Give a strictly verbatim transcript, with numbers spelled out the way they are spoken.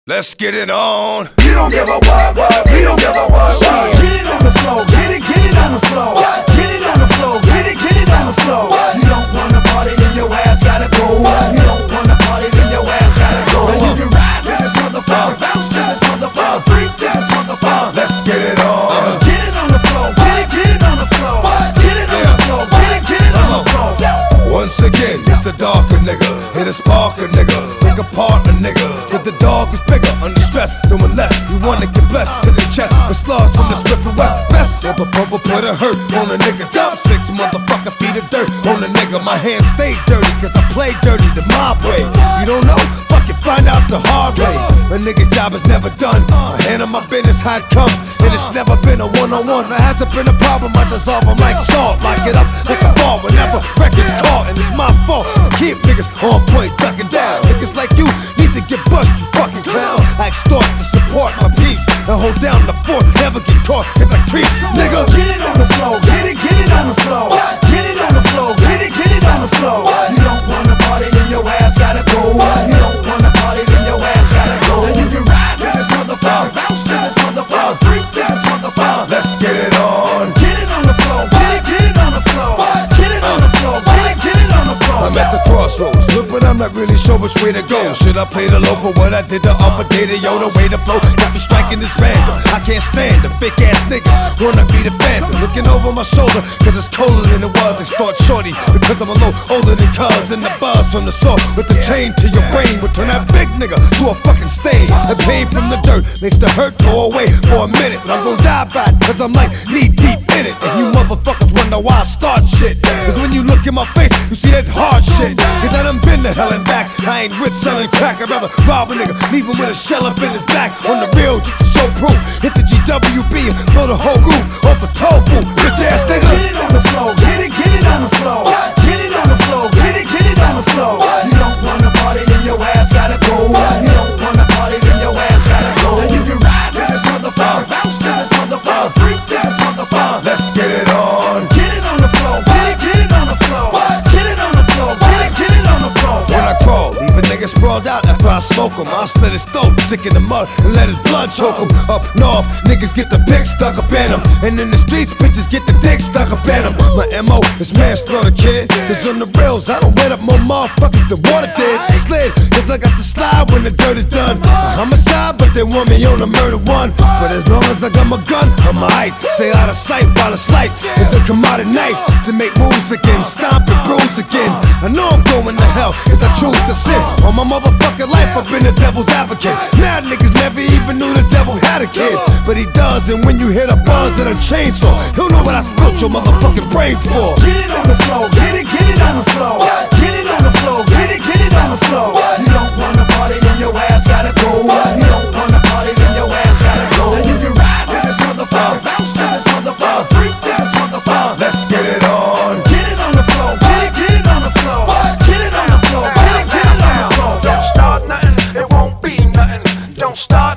Let's get it on. You don't give a what, what, we don't give a what, what. Get it on the floor, get it, get it on the floor. Get it on the floor, get it, get it on the floor. You don't wanna party, then your ass gotta go. You don't wanna party, then your ass gotta go. And you can ride to this motherfucker, bounce to this motherfucker, freak to this motherfucker. Let's get it on. Get it on the floor, get it, get it on the floor. Get it on the floor, get it, get it on the floor. Once again, it's the darker nigga, hit a sparker nigga, pick apart a nigga. Cause the dog is bigger, under stress. So unless you wanna get blessed to the chest, with slugs from the Smith and West. Best of a pumper put a hurt on a nigga. Dump six motherfucker feet of dirt on a nigga. My hands stay dirty cause I play dirty the mob way. You don't know? Fuck it, find out the hard way. A nigga's job is never done. I handle my business how it come, and it's never been a one-on-one. There hasn't been a problem, I dissolve them like salt. Lock it up like a fall whenever records caught, and it's my fault. Keep niggas on point, ducking down. Niggas like you need to get bust, you fucking clown. I extort to support my peeps and hold down the fort, never get caught if I creeps, nigga. Get it on the floor, get it, get it on the floor. Get it on the floor, get it, get it on the floor. You don't wanna party, then your ass gotta go. You don't wanna party, then your ass gotta go. And you can ride to this motherfucker, bounce to this motherfucker, freak to this motherfucker. Let's get it on. Get it on the floor, get it, get it on the floor. Get it on the floor, get it, get it on the floor. I'm at the crossroads, look, but I'm not really sure which way to go. Should I play the low for what I did the other day? To yo, the way to flow got me striking this random. I can't stand them fake ass niggas, wanna be the phantom. Looking over my shoulder, cause it's colder than it was. They start shorty, because I'm a little older than cuz. And the buzz from the saw with the chain to your brain would turn that big nigga to a fucking stain. The pain from the dirt makes the hurt go away for a minute, but I'm gonna die back, cause I'm like knee deep in it. And you motherfuckers wonder why I start shit, cause when you look in my face, you see that hard shit. Cause I done been to hell and back. I ain't rich selling crack, I'd rather rob a nigga, leave him with a shell up in his back. On the real, just to show proof. Hit the G W B and blow the whole roof off the toll booth, bitch ass nigga. Get it on the floor, get it, get it on the floor. Get it on the floor, get it, get it on the floor. You don't wanna party, then your ass gotta go. You don't wanna party, then your ass gotta go. And you can ride to this motherfucker, bounce to this motherfucker, freak to this motherfucker. Let's get it on. Get it on the floor, get it, get it on the floor. Get it on the floor, get it, get it on the floor. When I crawl, leave a nigga sprawled out after I smoke him. I'll slit his throat, stick in the mud, and let his blood choke him. Up north, niggas get the pick stuck up in them, and in the streets, bitches get the dick stuck up in them. My M O is manslaughter, kid. Cause on the rails, I don't wet up more motherfuckers than water did. Slid, cause I got to slide when the dirt is done. A homicide, but they want me on a murder one. But as long as I got my gun, I'm alright. Stay out of sight while it's light. If they come out at night to make moves again, stomp and bruise again. I know I'm going to hell, cause I choose to sin. All my motherfucking life, I've been a devil's advocate. Mad niggas never even knew the devil had a kid, but he does, and when you hit a buzz and a chainsaw, he'll know what I spilt your motherfucking brains for. Get it on the floor, get it, get it on the floor. Get it on the floor, get it, get it on the floor. You don't wanna party, then your ass gotta go. You don't wanna party, then your ass gotta go. And you can ride to this motherfucker, bounce to this motherfucker, freak to this motherfucker. Let's get it on. Get it on the floor, get it, get it on the floor. Get it on the floor, get it, get it on the floor. Don't start nothing, it won't be nothing. Don't start